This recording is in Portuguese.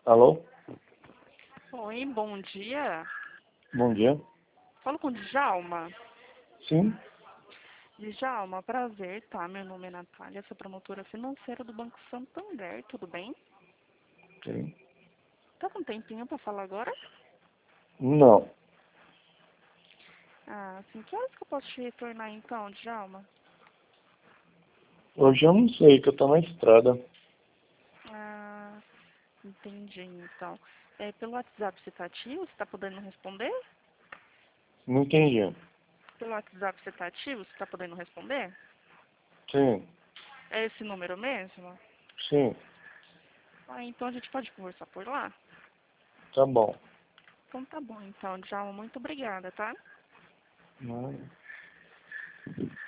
Alô? Oi, bom dia. Bom dia. Falo com o Djalma. Sim? Djalma, prazer, tá? Meu nome é Natália, sou promotora financeira do Banco Santander, tudo bem? Sim. Tá com um tempinho pra falar agora? Não. Ah, sim, que horas que eu posso te retornar então, Djalma? Hoje eu não sei, que eu tô na estrada. Ah, entendi, então. Pelo WhatsApp você tá ativo? Você tá podendo responder? Não entendi. Pelo WhatsApp você tá ativo? Você tá podendo responder? Sim. É esse número mesmo? Sim. Ah, então a gente pode conversar por lá? Tá bom. Então tá bom, então, Djalma, muito obrigada, tá? Não.